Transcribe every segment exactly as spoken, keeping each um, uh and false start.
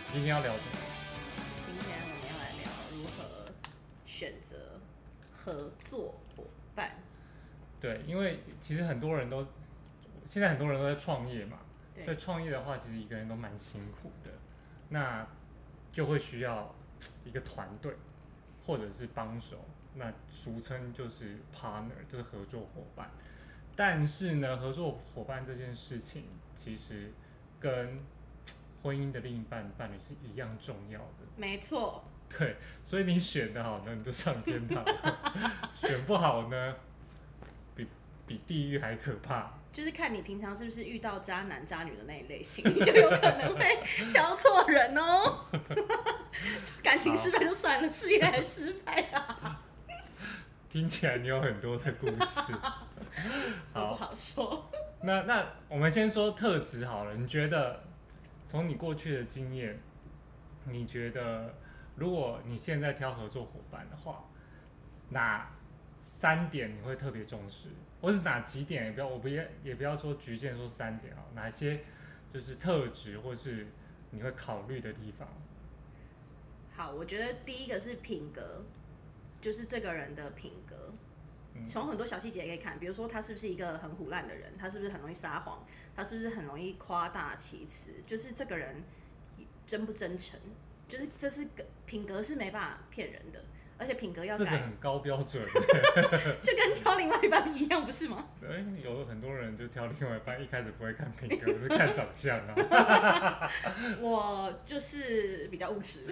今天要聊什么？ 今天我们要来聊如何选择合作伙伴。 对，因为其实很多人都现在很多人都在创业嘛，所以对， 创业的话，其实一个人都蛮辛苦的，那就会需要一个团队或者是帮手，那俗称就是 partner，就是合作伙伴。但是呢，合作伙伴这件事情其实跟婚姻的另一半伴侣是一样重要的。 没错， 对，所以你选的好呢，你就上天堂；选不好呢，比比地狱还可怕。 就是看你平常是不是遇到渣男渣女的那一类型，你就有可能会挑错人哦。感情失败就算了，事业还失败啊， 听起来你有很多的故事。 都不好， 好说。 那那我们先说特质好了。你觉得从你过去的经验，你觉得如果你现在挑合作伙伴的话，哪三点你会特别重视，或是哪几点？也不要，我不要，也不要说局限说三点啊，哪些就是特质，或是你会考虑的地方？ 好，我觉得第一个是品格，就是这个人的品格。从很多小细节可以看，比如说他是不是一个很唬烂的人，他是不是很容易撒谎，他是不是很容易夸大其词，就是这个人真不真诚，就是这是个品格是没办法骗人的，而且品格要改， 这个很高标准。 就跟挑另外一半一样，不是吗？ 对，有很多人就挑另外一半，一开始不会看品格，是看长相啊。 我就是比较务实，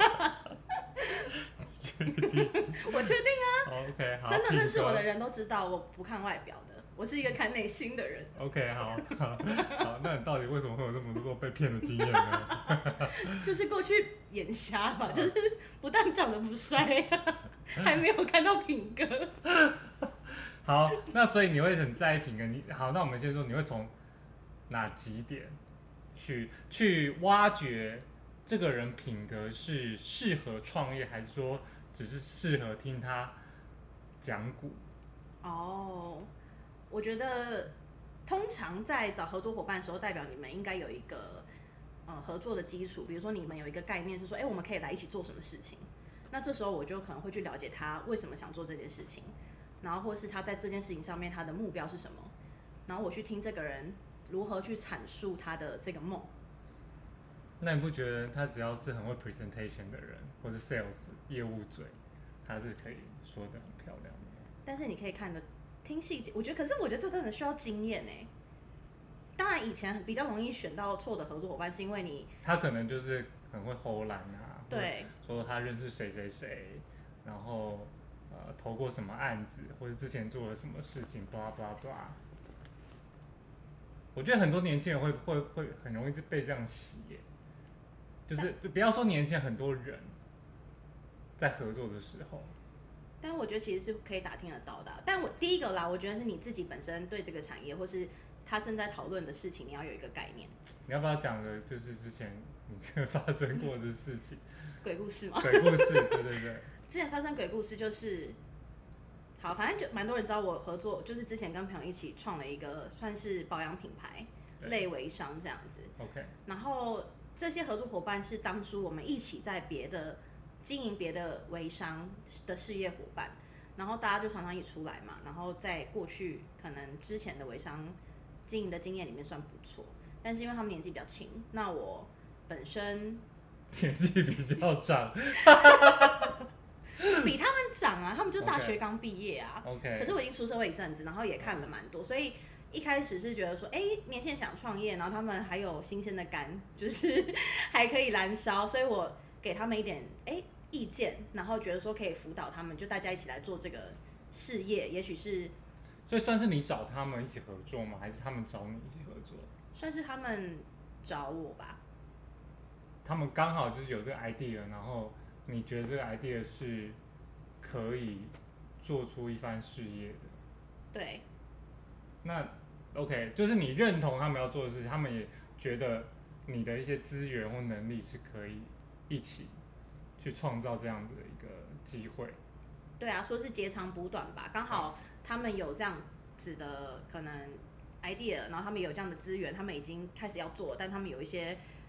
确定我确定啊， ？OK， 好， 真的认识我的品人都知道，我不看外表的，我是一个看内心的人。 格。OK， 好，好，好，那你到底为什么会有这么多被骗的经验呢？ 就是过去眼瞎吧，就是不但长得不帅，还没有看到品格。 好，那所以你会很在意品格。你好，那我们先说，你会从哪几点去去挖掘这个人品格是适合创业，还是说只是适合听他讲股？ 哦，我觉得通常在找合作伙伴的时候，代表你们应该有一个呃合作的基础，比如说你们有一个概念是说，哎，我们可以来一起做什么事情。那这时候我就可能会去了解他为什么想做这件事情，然后或是他在这件事情上面他的目标是什么，然后我去听这个人如何去阐述他的这个梦。 那你不觉得他只要是很会 presentation 的人，或是 sales 业务嘴，他是可以说的很漂亮的？ 但是你可以看的听细节，我觉得，可是我觉得这真的需要经验哎。当然，以前比较容易选到错的合作伙伴，是因为你他可能就是很会偷懒啊， 对， 说他认识谁谁谁，然后呃投过什么案子，或者之前做了什么事情，blah blah blah。我觉得很多年轻人会会会很容易被这样洗耶，就是不要说年轻人，很多人在合作的时候， 但我觉得其实是可以打听得到的啊。但我第一个啦，我觉得是你自己本身对这个产业，或是他正在讨论的事情，你要有一个概念。 你要不要讲个就是之前你发生过的事情？ 鬼故事吗？ 鬼故事，对对对。 之前发生鬼故事就是，好，反正就蛮多人知道我合作，就是之前跟朋友一起创了一个算是保养品牌，类微商这样子。 OK。 然后这些合作伙伴是当初我们一起在别的经营别的微商的事业伙伴，然后大家就常常一起出来嘛，然后在过去可能之前的微商经营的经验里面算不错，但是因为他们年纪比较轻，那我本身年纪比较长， 比他们长啊，他们就大学刚毕业啊。 OK。 可是我已经出社会一阵子，然后也看了蛮多，所以一开始是觉得说，哎、欸，年轻人想创业，然后他们还有新鲜的肝，就是还可以燃烧，所以我给他们一点哎、欸、意见，然后觉得说可以辅导他们，就大家一起来做这个事业，也许是。 所以算是你找他们一起合作吗？还是他们找你一起合作？ 算是他们找我吧。 他们刚好就是有这个 idea， 然后你觉得这个 idea 是可以做出一番事业的。 对。 那 OK， 就是你认同他们要做的事情，他们也觉得你的一些资源或能力是可以一起去创造这样子的一个机会。 对啊，说是截长补短吧，刚好他们有这样子的可能 idea， 然后他们有这样的资源，他们已经开始要做，但他们有一些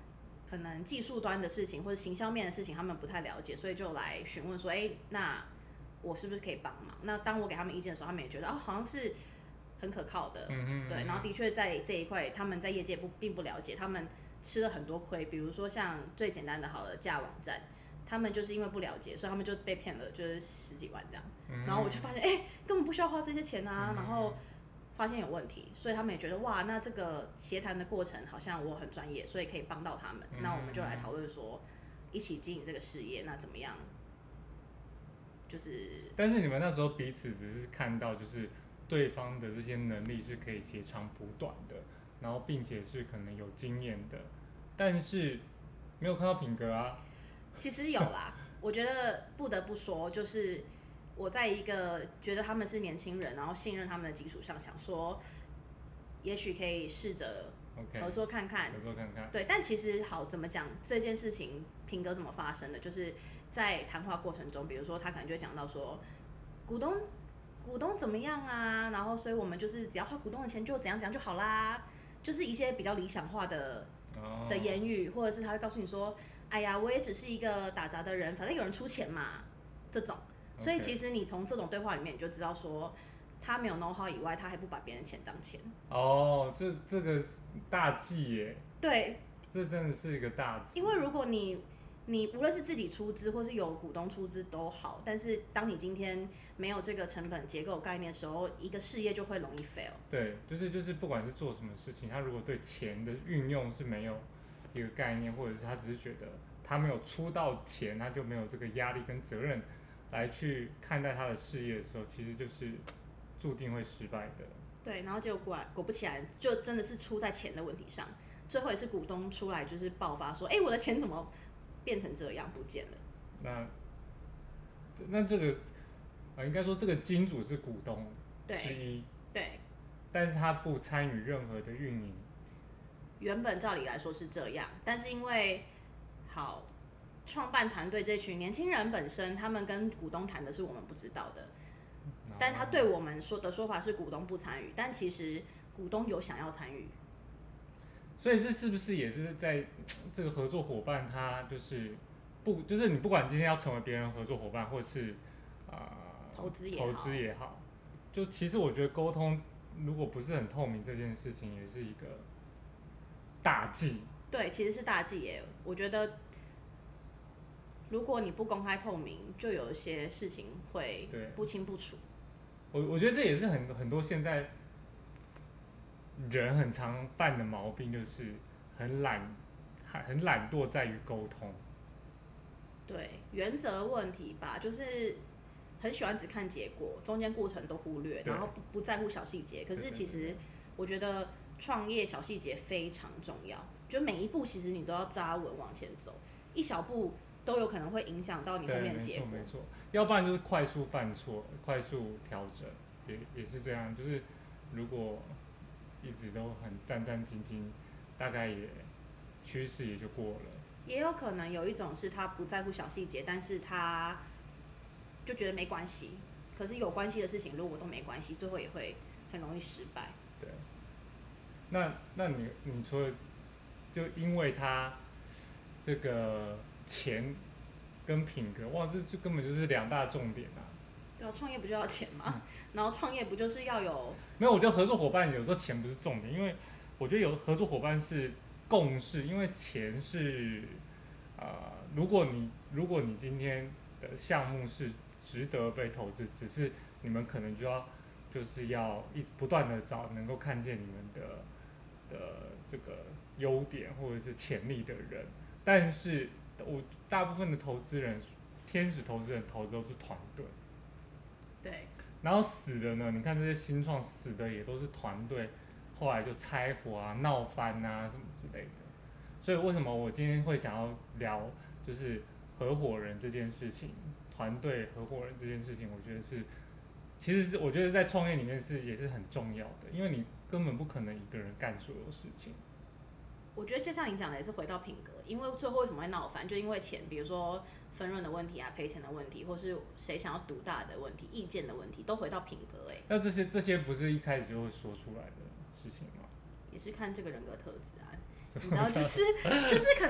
可能技术端的事情或者行销面的事情他们不太了解，所以就来询问说，哎，那我是不是可以帮忙？那当我给他们意见的时候，他们也觉得哦，好像是很可靠的， 嗯嗯嗯对。然后的确在这一块，他们在业界不并不了解，他们吃了很多亏。比如说像最简单的好了架网站，他们就是因为不了解，所以他们就被骗了，就是十几万这样。 嗯、 然后我就发现，哎，根本不需要花这些钱啊。 嗯、 然后发现有问题，所以他们也觉得哇，那这个协谈的过程好像我很专业，所以可以帮到他们。 嗯、 那我们就来讨论说，一起经营这个事业，那怎么样？就是， 但是你们那时候彼此只是看到，就是对方的这些能力是可以截长补短的，然后并且是可能有经验的，但是没有看到品格啊。 其实有啦，我觉得不得不说，就是我在一个觉得他们是年轻人，然后信任他们的基础上，想说，也许可以试着合作看看， okay, 合作看看。 对，但其实好怎么讲这件事情，品格怎么发生的，就是在谈话过程中，比如说他可能就会讲到说，股东股东怎么样啊，然后所以我们就是只要花股东的钱就怎样怎样就好啦，就是一些比较理想化的、oh. 的言语，或者是他会告诉你说，哎呀，我也只是一个打杂的人，反正有人出钱嘛，这种。所以其实你从这种对话里面，你就知道说，他没有 know how 以外，他还不把别人钱当钱。 哦，这这个大忌耶。 对， 这真的是一个大忌。 因为如果你你无论是自己出资，或是有股东出资都好，但是当你今天没有这个成本结构概念的时候，一个事业就会容易 fail。 对，就是就是不管是做什么事情，他如果对钱的运用是没有一个概念，或者是他只是觉得他没有出到钱，他就没有这个压力跟责任来去看待他的事业的时候，其实就是注定会失败的。 对，然后结果果然果不其然，就真的是出在钱的问题上。最后也是股东出来就是爆发说，哎、欸，我的钱怎么变成这样不见了？ 那那这个呃，应该说这个金主是股东之一， 对，对， 但是他不参与任何的运营。 原本照理来说是这样，但是因为好。创办团队这群年轻人本身，他们跟股东谈的是我们不知道的，但他对我们说的说法是股东不参与，但其实股东有想要参与。 所以这是不是也是在这个合作伙伴他就是不就是你不管今天要成为别人合作伙伴，或是啊、呃、 投资也好投资也好，就其实我觉得沟通如果不是很透明，这件事情也是一个大忌。 对，其实是大忌耶，我觉得。如果你不公开透明，就有一些事情会不清不楚。 我我觉得这也是很很多现在人很常犯的毛病，就是很懒，很懒惰在于沟通。 对，原则问题吧，就是很喜欢只看结果，中间过程都忽略，然后不不在乎小细节。可是其实我觉得创业小细节非常重要，就每一步其实你都要扎稳往前走，一小步。都有可能会影响到你后面的结果。 没错没错，要不然就是快速犯错，快速调整，也也是这样。就是如果一直都很战战兢兢，大概也趋势也就过了。 也有可能有一种是他不在乎小细节，但是他就觉得没关系。可是有关系的事情，如果都没关系，最后也会很容易失败。 对。那那你你除了就因为他这个。钱跟品格，哇，这就根本就是两大重点啊！ 对啊，创业不就要钱吗？嗯、然后创业不就是要有？ 没有，我觉得合作伙伴有时候钱不是重点，因为我觉得有合作伙伴是共识，因为钱是呃，如果你如果你今天的项目是值得被投资，只是你们可能就要就是要一直不断的找能够看见你们的的这个优点或者是潜力的人，但是。我大部分的投资人，天使投资人投的都是团队， 对。 然后死的呢？你看这些新创死的也都是团队，后来就拆伙啊、闹翻啊什么之类的。所以为什么我今天会想要聊就是合伙人这件事情，团队合伙人这件事情，我觉得是，其实是我觉得在创业里面是也是很重要的，因为你根本不可能一个人干所有事情。 我觉得就像你讲的，也是回到品格，因为最后为什么会闹翻，就因为钱，比如说分润的问题啊、赔钱的问题，或是谁想要独大的问题、意见的问题，都回到品格哎、欸。 那这些这些不是一开始就会说出来的事情吗？ 也是看这个人格特质啊，你知道，就是就是可能一开始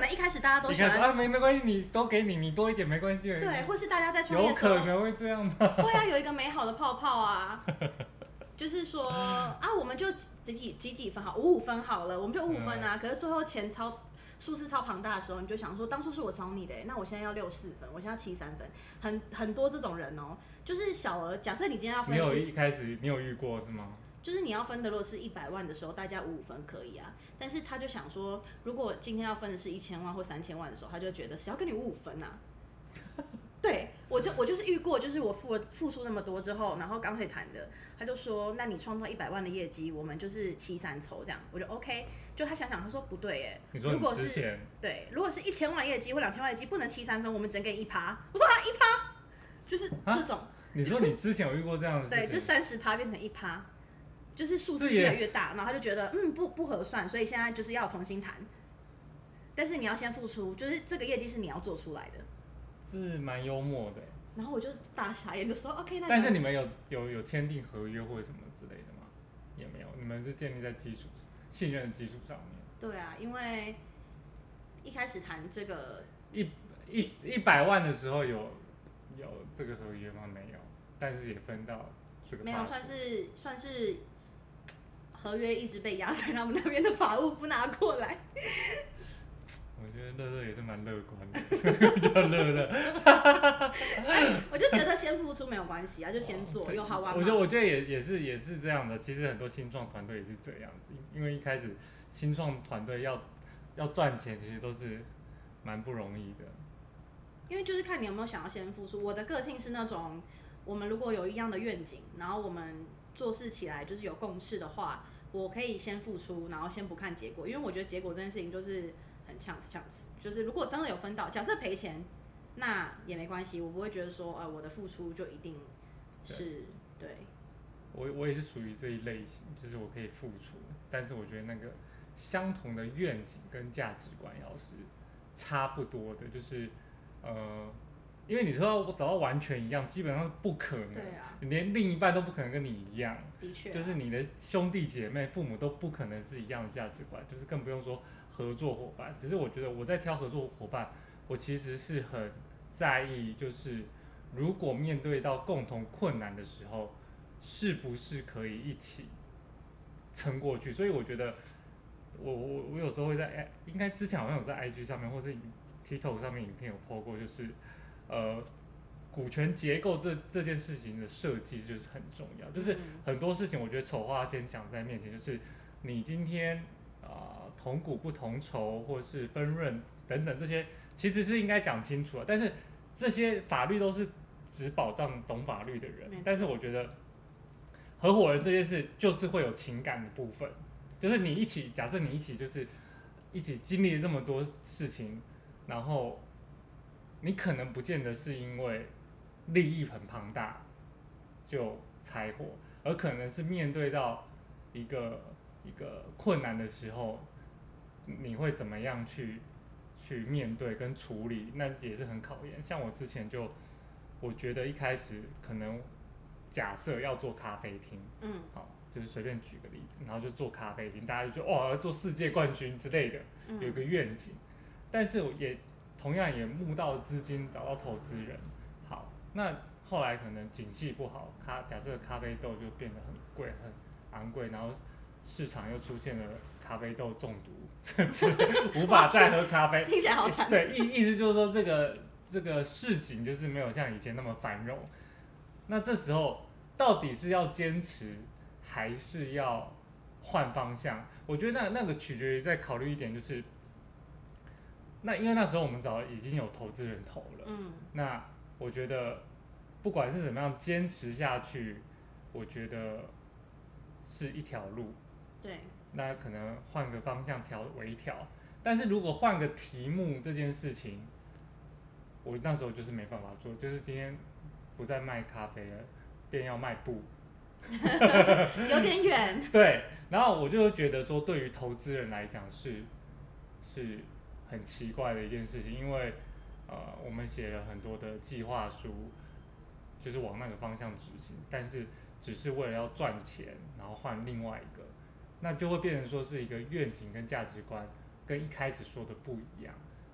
大家都喜欢啊，没没关系，你都给你，你多一点没关系。 对，或是大家在创业有的时候可能会这样吗？ 会啊，有一个美好的泡泡啊。就是说啊，我们就几几几几分好，五五分好了，我们就五五分啊。嗯、可是最后钱超数字超庞大的时候，你就想说，当初是我找你的，那我现在要六四分，我现在要七三分，很很多这种人哦、喔。就是小额，假设你今天要分， 你有一开始你有遇过是吗？ 就是你要分的，如果是一百万的时候，大家五五分可以啊。但是他就想说，如果今天要分的是一千万或三千万的时候，他就觉得谁要跟你五五分啊？对，我就我就是遇过，就是我付了付出那么多之后，然后刚可以谈的，他就说，那你创造一百万的业绩，我们就是七三抽这样，我就 OK。就他想想，他说不对耶， 你说你如果是对，如果是一千万业绩或两千万业绩，不能七三分，我们只能给你一趴。我说啊，一趴，就是这种。 你说你之前有遇过这样的事情？ 对，就三十趴变成一趴，就是数字越来越大，然后他就觉得嗯不不合算，所以现在就是要重新谈。但是你要先付出，就是这个业绩是你要做出来的。 是蛮幽默的。 然后我就大傻眼，就说 OK， 那但是你们有有有签订合约或者什么之类的吗？也没有，你们是建立在基础信任的基础上面。 对啊，因为一开始谈这个一一一百万的时候有有这个合约吗？没有，但是也分到这个。 没有，算是算是合约一直被压在他们那边的法务不拿过来。 我觉得乐乐也是蛮乐观的，就乐乐。 我就觉得先付出没有关系啊，就先做，有好玩吗？ 我觉得我觉得也也是也是这样的。其实很多新创团队也是这样子，因为一开始新创团队要要赚钱，其实都是蛮不容易的。 因为就是看你有没有想要先付出。我的个性是那种，我们如果有一样的愿景，然后我们做事起来就是有共识的话，我可以先付出，然后先不看结果，因为我觉得结果这件事情就是很呛死呛死。就是如果真的有分到，假设赔钱，那也没关系，我不会觉得说，呃，我的付出就一定是 对, 对。 我我也是属于这一类型，就是我可以付出，但是我觉得那个相同的愿景跟价值观要是差不多的，就是呃，因为你说我找到完全一样，基本上是不可能， 对啊， 连另一半都不可能跟你一样， 的确、啊， 就是你的兄弟姐妹、父母都不可能是一样的价值观，就是更不用说合作伙伴。只是我觉得我在挑合作伙伴，我其实是很在意，就是如果面对到共同困难的时候，是不是可以一起撑过去？所以我觉得我，我我我有时候会在，应该之前好像有在 I G 上面或是 TikTok 上面影片有 po 过，就是呃，股权结构这这件事情的设计就是很重要。就是很多事情，我觉得丑话先讲在面前，就是你今天啊、呃、同股不同酬，或是分润等等这些，其实是应该讲清楚的。但是这些法律都是只保障懂法律的人，但是我觉得合伙人这件事就是会有情感的部分，就是你一起，假设你一起就是一起经历了这么多事情，然后你可能不见得是因为利益很庞大就拆伙，而可能是面对到一个一个困难的时候，你会怎么样去去面对跟处理，那也是很考验。像我之前就，我觉得一开始可能假设要做咖啡厅，嗯，好，就是随便举个例子，然后就做咖啡厅，大家就觉得哦要做世界冠军之类的，有一个愿景，但是也同样也募到资金，找到投资人，好，那后来可能景气不好，咖假设咖啡豆就变得很贵很昂贵，然后市场又出现了咖啡豆中毒，无法再喝咖啡， 听起来好惨。 对，意意思就是说这个这个市景就是没有像以前那么繁荣。那这时候到底是要坚持，还是要换方向？我觉得那那个取决于再考虑一点，就是那因为那时候我们早已经有投资人投了，嗯，那我觉得不管是怎么样坚持下去，我觉得是一条路。 对， 那可能换个方向调微调，但是如果换个题目这件事情，我那时候就是没办法做，就是今天不再卖咖啡了，店要卖布， 有点远。 对，然后我就觉得说，对于投资人来讲是是很奇怪的一件事情，因为呃我们写了很多的计划书，就是往那个方向执行，但是只是为了要赚钱，然后换另外一个。那就会变成说是一个愿景跟价值观跟一开始说的不一样。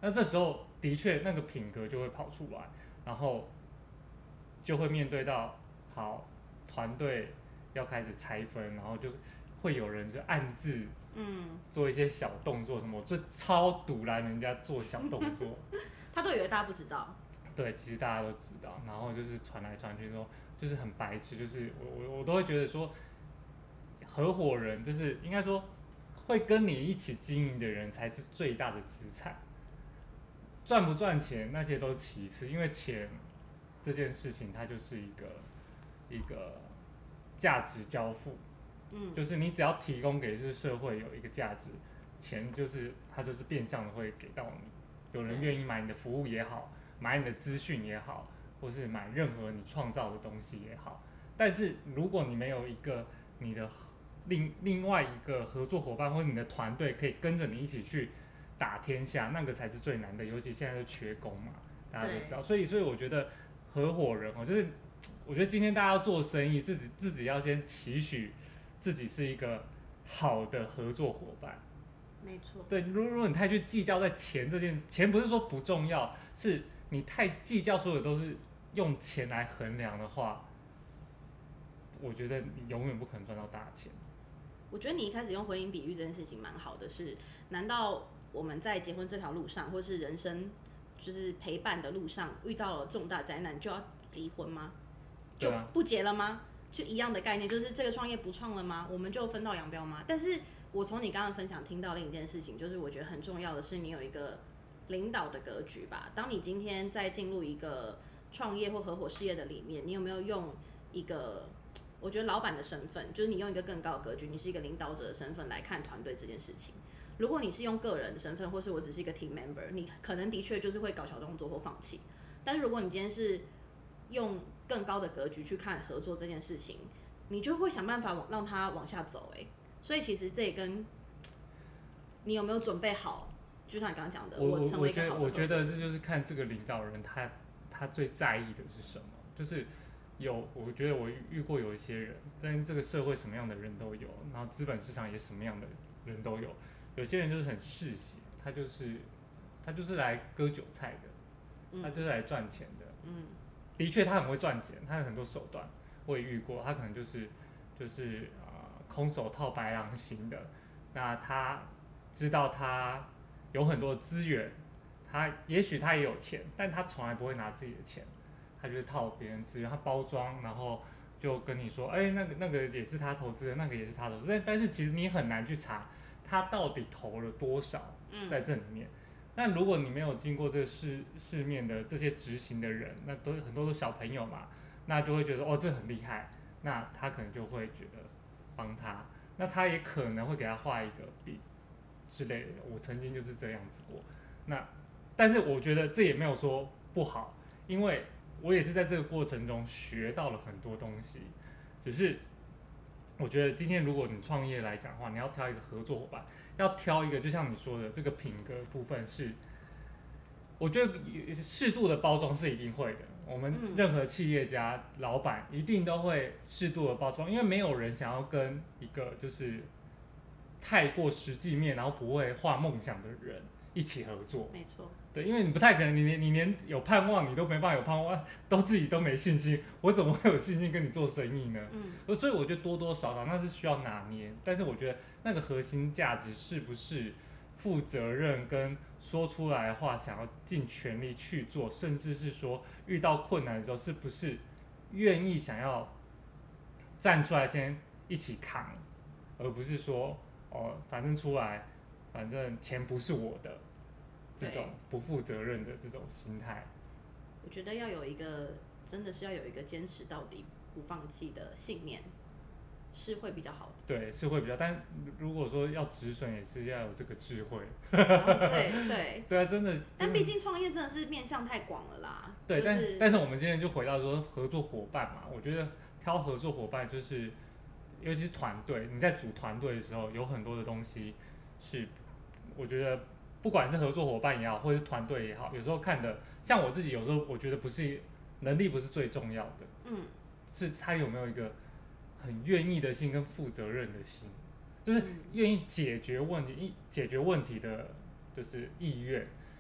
那这时候的确那个品格就会跑出来，然后就会面对到好团队要开始拆分，然后就会有人就暗自嗯， 做一些小动作什么，我就超堵拦人家做小动作。 他都以为大家不知道。 对，其实大家都知道，然后就是传来传去之后，就是很白痴，就是我我我都会觉得说，合伙人就是应该说会跟你一起经营的人才是最大的资产，赚不赚钱那些都其次，因为钱这件事情它就是一个一个价值交付， 嗯， 就是你只要提供给这社会有一个价值，钱就是它就是变相的会给到你，有人愿意买你的服务也好。买你的资讯也好，或是买任何你创造的东西也好，但是如果你没有一个你的另另外一个合作伙伴或者你的团队可以跟着你一起去打天下，那个才是最难的。尤其现在都缺工嘛，大家都知道。所以，所以我觉得合伙人哦，就是我觉得今天大家要做生意，自己自己要先期许自己是一个好的合作伙伴。 没错。 对，如如果你太去计较在钱这件，钱不是说不重要，是你太计较所有都是用钱来衡量的话，我觉得你永远不可能赚到大钱。 我觉得你一开始用婚姻比喻这件事情蛮好的是，难道我们在结婚这条路上，或是人生就是陪伴的路上遇到了重大灾难就要离婚吗？就不结了吗？就一样的概念，就是这个创业不创了吗？我们就分道扬镳吗？但是我从你刚刚分享听到另一件事情，就是我觉得很重要的是你有一个领导的格局吧。当你今天在进入一个创业或合伙事业的里面，你有没有用一个我觉得老板的身份，就是你用一个更高的格局，你是一个领导者的身份来看团队这件事情。如果你是用个人的身份，或是我只是一个 team member， 你可能的确就是会搞小动作或放弃。但是如果你今天是用更高的格局去看合作这件事情，你就会想办法让它往下走。哎，所以其实这也跟你有没有准备好，就像你刚刚讲的， 我我成为一个好的合伙人。 我觉得这就是看这个领导人他他最在意的是什么，就是有我觉得我遇过有一些人，在这个社会什么样的人都有，然后资本市场也什么样的人都有。有些人就是很嗜血，他就是他就是来割韭菜的，他就是来赚钱的。 嗯， 的确他很会赚钱，他有很多手段，我也遇过。他可能就是就是呃空手套白狼型的，那他知道他有很多资源，他也许他也有钱，但他从来不会拿自己的钱，他就是套别人资源，他包装，然后就跟你说，哎、欸，那个那个也是他投资的，那个也是他投资的，但是其实你很难去查他到底投了多少在这里面。嗯，那如果你没有经过这个市市面的这些执行的人，那都很多都小朋友嘛，那就会觉得哦这很厉害，那他可能就会觉得帮他，那他也可能会给他画一个笔之类的。我曾经就是这样子过，那但是我觉得这也没有说不好，因为我也是在这个过程中学到了很多东西，只是我觉得今天如果你创业来讲的话，你要挑一个合作伙伴，要挑一个就像你说的这个品格部分是，我觉得适度的包装是一定会的。我们任何企业家、老板一定都会适度的包装，因为没有人想要跟一个就是太过实际面，然后不会画梦想的人一起合作。 没错。 对，因为你不太可能，你连你连有盼望你都没办法有盼望，都自己都没信心，我怎么会有信心跟你做生意呢？嗯，所以我觉得多多少少那是需要拿捏，但是我觉得那个核心价值是不是负责任跟说出来的话想要尽全力去做，甚至是说遇到困难的时候是不是愿意想要站出来先一起扛，而不是说哦反正出来反正钱不是我的。这种不负责任的这种心态， 我觉得要有一个，真的是要有一个坚持到底、不放弃的信念，是会比较好的。 对，是会比较，但如果说要止损，也是要有这个智慧。 哦、对对对啊，真的。 但毕竟创业真的是面向太广了啦。 对， 就是、 但但是我们今天就回到说合作伙伴嘛，我觉得挑合作伙伴就是，尤其是团队，你在组团队的时候，有很多的东西是，我觉得。不管是合作伙伴也好，或者是团队也好，有时候看的，像我自己，有时候我觉得不是能力不是最重要的，嗯，是他有没有一个很愿意的心跟负责任的心，就是愿意解决问题、解决问题的，就是意愿，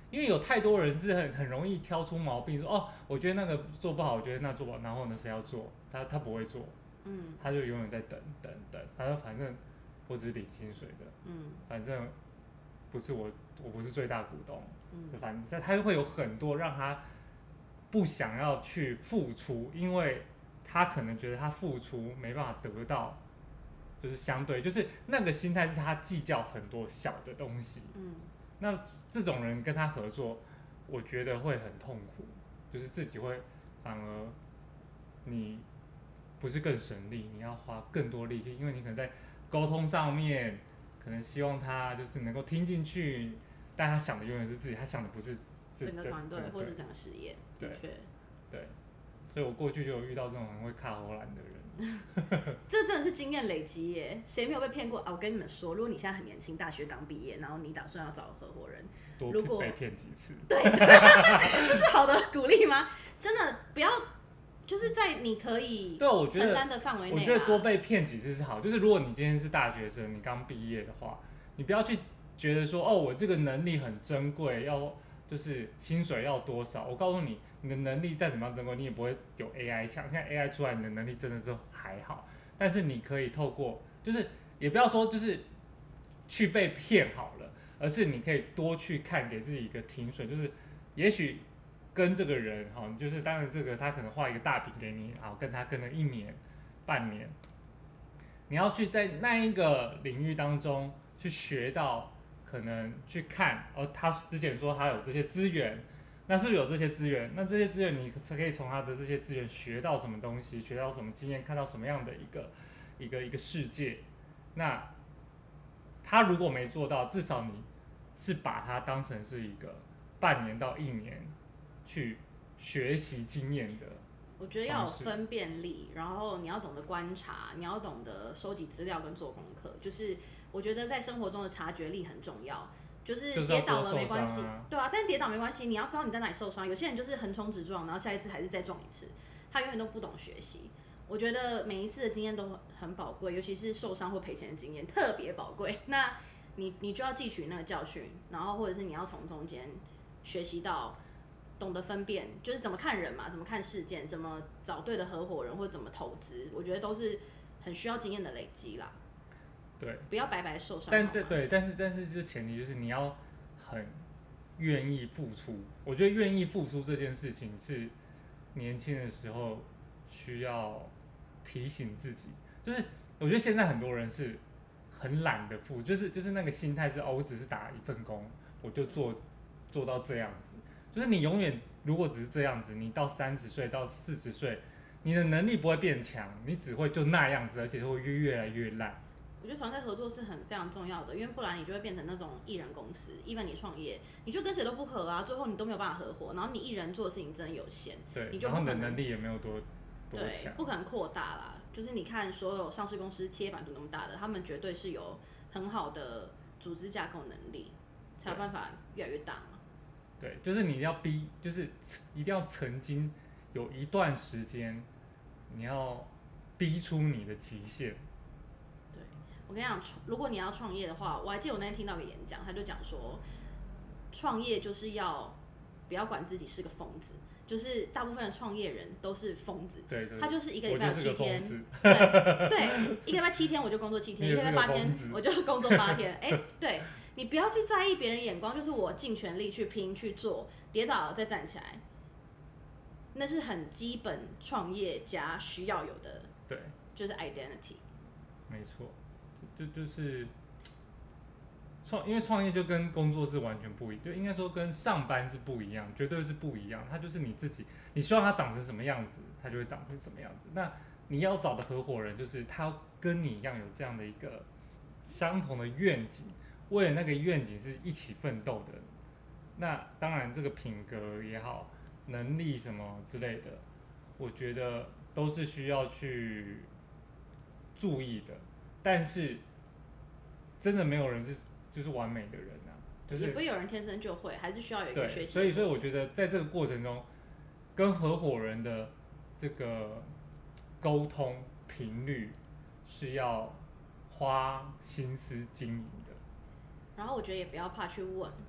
因为有太多人是很很容易挑出毛病，说哦，我觉得那个做不好，我觉得那做不好，然后呢谁要做，他他不会做， 嗯， 他就永远在等等等，他说反正我只是领薪水的， 嗯， 反正不是我我不是最大股东， 嗯， 反正他就会有很多让他不想要去付出，因为他可能觉得他付出没办法得到。就是相对，就是那个心态是他计较很多小的东西， 嗯， 那这种人跟他合作，我觉得会很痛苦，就是自己会反而你不是更省力，你要花更多力气，因为你可能在沟通上面，可能希望他就是能够听进去，但他想的永远是自己，他想的不是整个团队或者整个事业，的确， 对，所以我过去就有遇到这种很会卡荷兰的人。 这真的是经验累积耶，谁没有被骗过啊？我跟你们说，如果你现在很年轻，大学刚毕业，然后你打算要找合伙人， 多被骗几次， 对，这是好的鼓励吗？真的不要，就是在你可以承担的范围内、啊。 我觉得多被骗几次是好，就是如果你今天是大学生，你刚毕业的话，你不要去觉得说哦，我这个能力很珍贵，要就是薪水要多少？我告诉你。你的能力再怎么样珍贵，你也不会有 A I 强。现在 A I 出来，你的能力真的是还好，但是你可以透过，就是也不要说就是去被骗好了，而是你可以多去看，给自己一个停损，就是也许跟这个人哈，就是当然这个他可能画一个大饼给你，好跟他跟了一年、半年，你要去在那一个领域当中去学到，可能去看，哦，他之前说他有这些资源。那是不是有这些资源？那这些资源你可以从他的这些资源学到什么东西，学到什么经验，看到什么样的一个一个一个世界？那他如果没做到，至少你是把它当成是一个半年到一年去学习经验的。 我觉得要有分辨力，然后你要懂得观察，你要懂得收集资料跟做功课。就是我觉得在生活中的察觉力很重要。就是跌倒了没关系， 啊、 对啊，但是跌倒没关系，你要知道你在哪里受伤。有些人就是横冲直撞，然后下一次还是再撞一次，他永远都不懂学习。我觉得每一次的经验都很宝贵，尤其是受伤或赔钱的经验特别宝贵。那你你就要汲取那个教训，然后或者是你要从中间学习到懂得分辨，就是怎么看人嘛，怎么看事件，怎么找对的合伙人或者怎么投资，我觉得都是很需要经验的累积啦。 对， 不要白白受伤。 但对对，但是但是就前提就是你要很愿意付出。我觉得愿意付出这件事情是年轻的时候需要提醒自己。就是我觉得现在很多人是很懒得付，就是就是那个心态是哦，我只是打一份工，我就做做到这样子。就是你永远如果只是这样子，你到三十岁到四十岁，你的能力不会变强，你只会就那样子，而且会越越来越烂。 我觉得团队合作是很非常重要的，因为不然你就会变成那种艺人公司。一般你创业，你就跟谁都不合啊，最后你都没有办法合伙，然后你一人做的事情真的有限， 对， 你就然后你的能力也没有多多对， 强， 不可能扩大啦。就是你看所有上市公司企业版图那么大的，他们绝对是有很好的组织架构能力，才有办法越来越大嘛。 对，就是你要逼，就是一定要曾经有一段时间，你要逼出你的极限。 我跟你讲，如果你要创业的话，我还记得我那天听到一个演讲，他就讲说，创业就是要不要管自己是个疯子，就是大部分的创业人都是疯子， 对对， 他就是一个礼拜有七天， 对对，一个礼拜七天我就工作七天，一个礼拜八天我就工作八天，哎、欸，对你不要去在意别人眼光，就是我尽全力去拼去做，跌倒了再站起来，那是很基本创业家需要有的， 对， 就是 identity， 没错。就就是创，因为创业就跟工作是完全不一样，就应该说跟上班是不一样，绝对是不一样。它就是你自己，你希望它长成什么样子，它就会长成什么样子。那你要找的合伙人，就是他跟你一样有这样的一个相同的愿景，为了那个愿景是一起奋斗的。那当然，这个品格也好，能力什么之类的，我觉得都是需要去注意的。但是真的没有人是就是完美的人啊，就是也不会有人天生就会，还是需要有一个学习。 所以所以我觉得在这个过程中，跟合伙人的这个沟通频率是要花心思经营的。 然后我觉得也不要怕去问，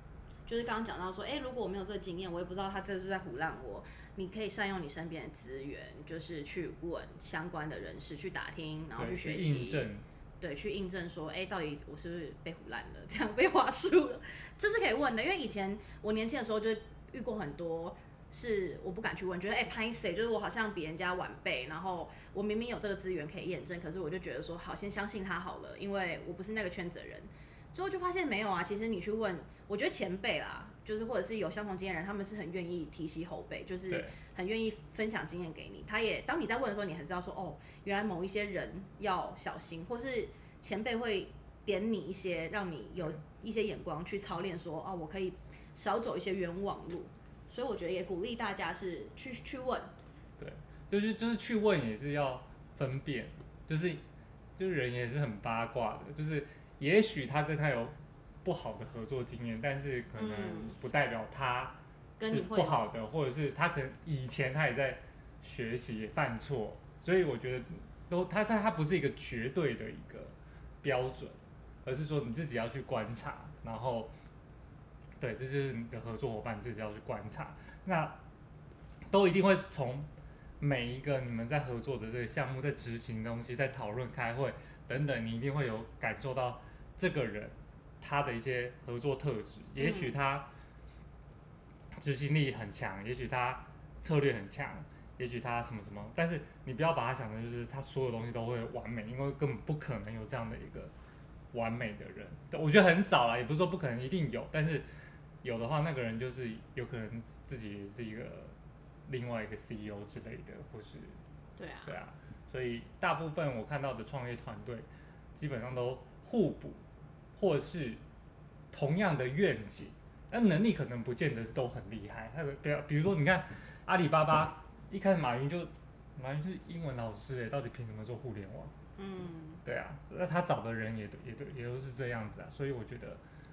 就是刚刚讲到说，哎、欸，如果我没有这个经验，我也不知道他这是在唬烂我。你可以善用你身边的资源，就是去问相关的人士，去打听，然后去学习，对，去印证说，哎、欸，到底我是不是被唬烂了，这样被话术了，这是可以问的。因为以前我年轻的时候就遇过很多。是我不敢去问，觉得哎拍谁，就是我好像比人家晚辈，然后我明明有这个资源可以验证，可是我就觉得说好，先相信他好了，因为我不是那个圈子的人。最后就发现没有啊，其实你去问，我觉得前辈啦，就是或者是有相同经验的人，他们是很愿意提携后辈，就是很愿意分享经验给你。他也当你在问的时候，你还知道说哦，原来某一些人要小心，或是前辈会点你一些，让你有一些眼光去操练说，哦，我可以少走一些冤枉路。所以我觉得也鼓励大家是去去问， 对，就是就是去问也是要分辨，就是就是人也是很八卦的，就是也许他跟他有不好的合作经验，但是可能不代表他是不好的，或者是他可能以前他也在学习也犯错，所以我觉得都他他他不是一个绝对的一个标准，而是说你自己要去观察，然后。对，这就是你的合作伙伴，你自己要去观察。那都一定会从每一个你们在合作的这个项目，在执行东西，在讨论、开会等等，你一定会有感受到这个人他的一些合作特质。也许他执行力很强，也许他策略很强，也许他什么什么，但是你不要把他想成就是他所有东西都会完美，因为根本不可能有这样的一个完美的人。我觉得很少啦，也不是说不可能，一定有，但是。有的话，那个人就是有可能自己也是一个另外一个 C E O 之类的，或是对啊， 对啊，所以大部分我看到的创业团队基本上都互补，或是同样的愿景，但能力可能不见得是都很厉害。还有比如说，你看阿里巴巴一开始马云就马云是英文老师哎，到底凭什么做互联网？ 嗯， 对啊，那他找的人也都也都也都是这样子啊，所以我觉得。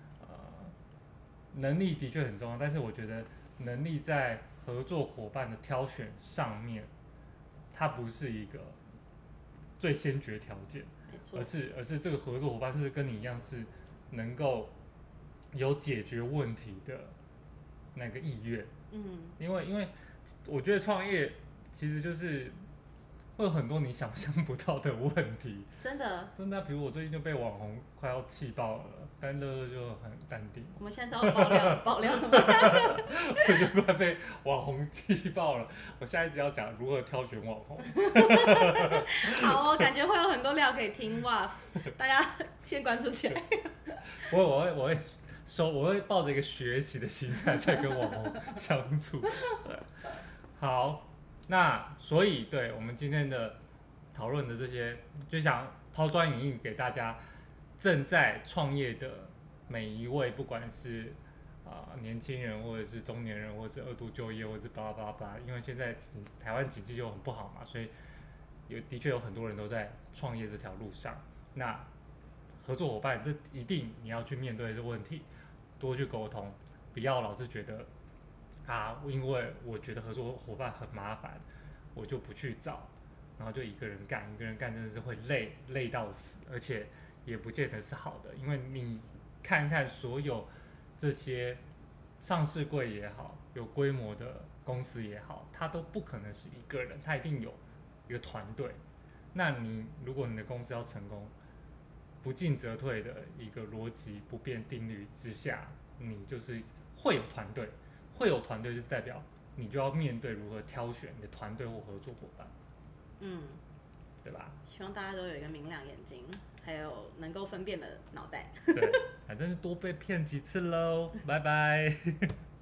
能力的确很重要，但是我觉得能力在合作伙伴的挑选上面，它不是一个最先决条件，而是而是这个合作伙伴是不是跟你一样是能够有解决问题的那个意愿。 嗯， 因为因为我觉得创业其实就是会有很多你想象不到的问题， 真的真的、啊，比如我最近就被网红快要气爆了，但乐乐就很淡定。 我们现在是要爆料爆料， 我就快被网红气爆了。我下一集要讲如何挑选网红。 好哦，感觉会有很多料可以听哇，大家先关注起来。 我我会我会收，我会抱着一个学习的心态在跟网红相处。好。那所以，对我们今天的讨论的这些，就想抛砖引玉给大家正在创业的每一位，不管是啊、呃、年轻人，或者是中年人，或者是二度就业，或者是巴拉巴拉巴拉。因为现在台湾经济就很不好嘛，所以有的确有很多人都在创业这条路上。那合作伙伴，这一定你要去面对这个问题，多去沟通，不要老是觉得。啊，因为我觉得合作伙伴很麻烦，我就不去找，然后就一个人干，一个人干真的是会累，累到死，而且也不见得是好的，因为你看看所有这些上市柜也好，有规模的公司也好，它都不可能是一个人，它一定有一个团队。那你如果你的公司要成功，不进则退的一个逻辑不变定律之下，你就是会有团队。会有团队就代表你就要面对如何挑选你的团队或合作伙伴， 嗯， 对吧？ 希望大家都有一个明亮眼睛，还有能够分辨的脑袋。 对，反正是多被骗几次喽，拜拜。